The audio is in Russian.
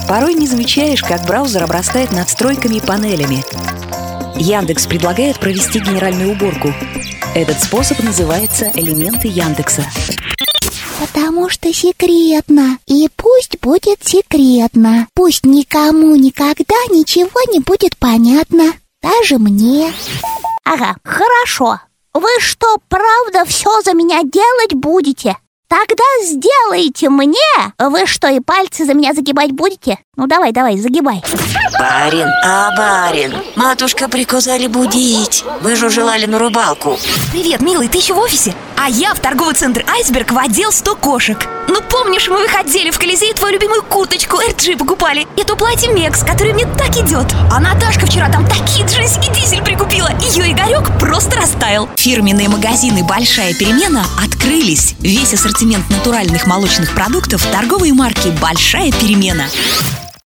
Порой не замечаешь, как браузер обрастает надстройками и панелями. Яндекс предлагает провести генеральную уборку. Этот способ называется «Элементы Яндекса». Потому что секретно. И пусть будет секретно. Пусть никому никогда ничего не будет понятно. Даже мне. Ага, хорошо. Вы что, правда все за меня делать будете? Тогда сделайте мне. Вы что, и пальцы за меня загибать будете? Ну давай, загибай. Барин, матушка приказали будить. Вы же желали на рыбалку. Привет, милый, ты еще в офисе? А я в торговый центр «Айсберг» в отдел 100 кошек. Ну помнишь, мы выходили в Колизей твою любимую курточку RG покупали? И то платье Мекс, которое мне так идет. А Наташка вчера там такие джинсики дизель прикупила. Ее Игорек просто растаял. Фирменные магазины «Большая перемена» открылись. Весь ассортимент натуральных молочных продуктов торговой марки «Большая перемена».